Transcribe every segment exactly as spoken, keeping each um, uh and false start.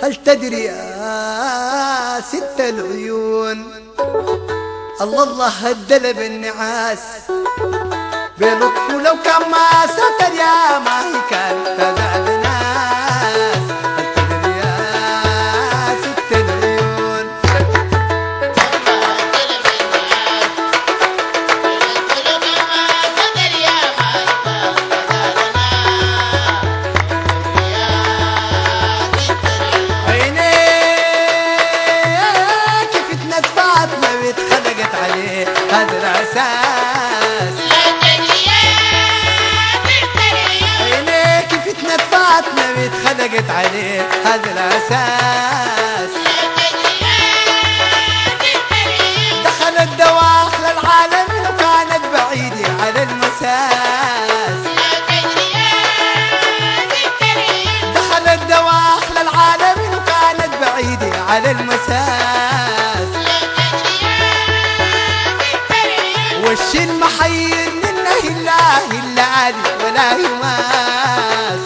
هل تدري يا ست العيون الله الله هدل بالنعاس بلطفه لو كان ما ستر يا ما هي كان تبع الناس. هل تدري يا ست العيون عينيك فتنة فاطمة واتخلقت عليه هذا الأساس. عينيك فتنة فاطمة واتخلقت عليه هذا الأساس. دخلت دواخل العالم وكانت بعيدة على المساس. دخلت دواخل العالم وكانت بعيدة على المساس. وش المحير منه الله إلا عالي ولا يماس.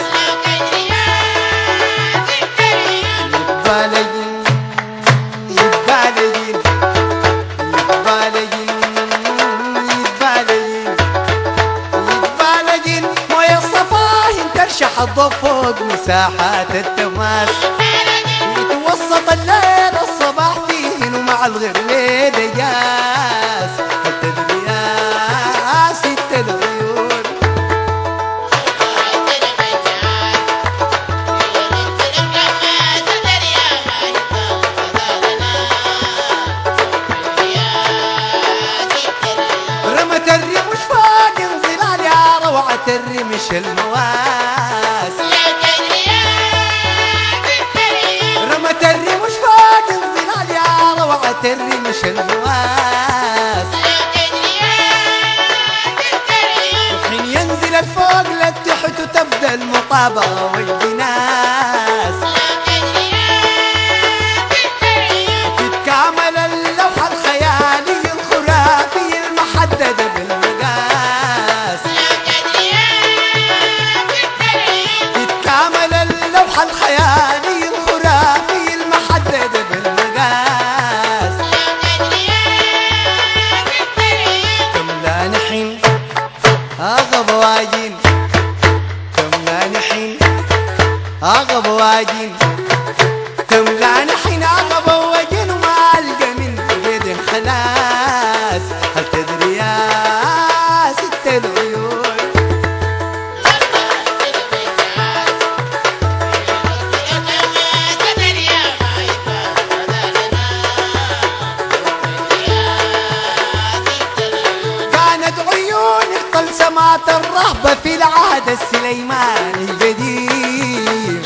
يبالجين يبالجين يبالجين يبالجين يبالجين مويه الصفاهين ترشح الضوء فوق مساحات التماس. يتوسط الليل الصباح فيهن ومع الغير ليل جاس. هل تدري يا ست العيون رمت الرمش فوق انظلال يا روعة الرمش المواس. رمت الرمش فوق انظلال يا روعة الرمش المواس. وحين ينزل الفوق للتحت تبدا المطابقة والجناس. تتكامل اللوحة الخيالية الخرافية المحددة بالمقاس. تتكامل اللوحة الخيالية الخرافية المحددة بالمقاس. تملا نحين أغب واجين تملا نحين أغب واجين تملا نحين أغب واجين وما ألقى من قيد خلاص. هل تدري يا ست العيون كانت عيونك طلسمات الرهبة في العهد السليماني القديم.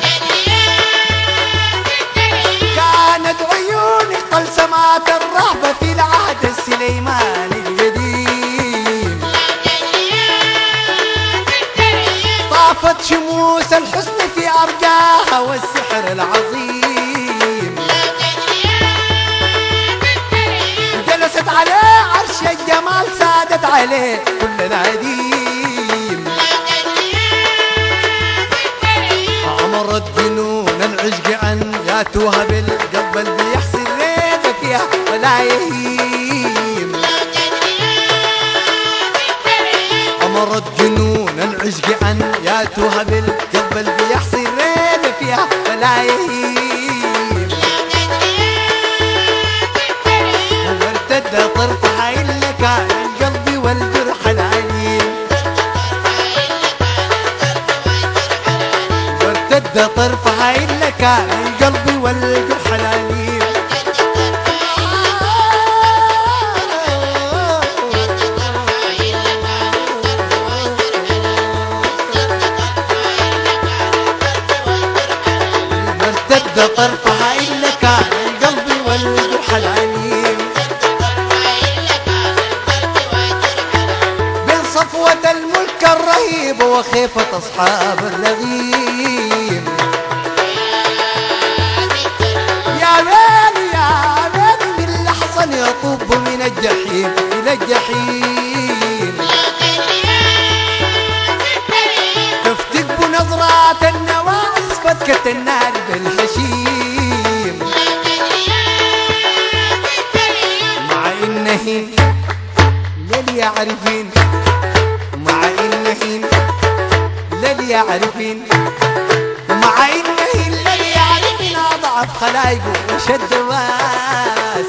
كانت عيونك طلسمات الرهبة في العهد السليماني القديم. طافت شموس الحسن في أرجاها والسحر العظيم. جلست عليه عرش الجمال سادت عليه كل العديم. عمرت جنون العشق عن ذاتها بالقلب اللي يحصل ريبه فيها ولا يهيم. عمرت جنون العشق عن ذاتها بالقلب اللي يحصل ريبه فيها ولا يهيم. وارتد طرفها إلا كان القلب والجرح العليم. وارتد طرفها إلا كان القلب والجرح العليم. وارتد طرفها إلا كان القلب والجرح العليم. بين صفوة الملك الرهيب وخيفة أصحاب الرغيم. يا ويلي يا ويلي من لحظة يطوب من الجحيم إلى الجحيم. تفتك بنظرات النواعس فتكة النار بالحشيش. مع إنهن للي يعرفين مع إنهن للي يعرفين أضعف خلايقه وشد واد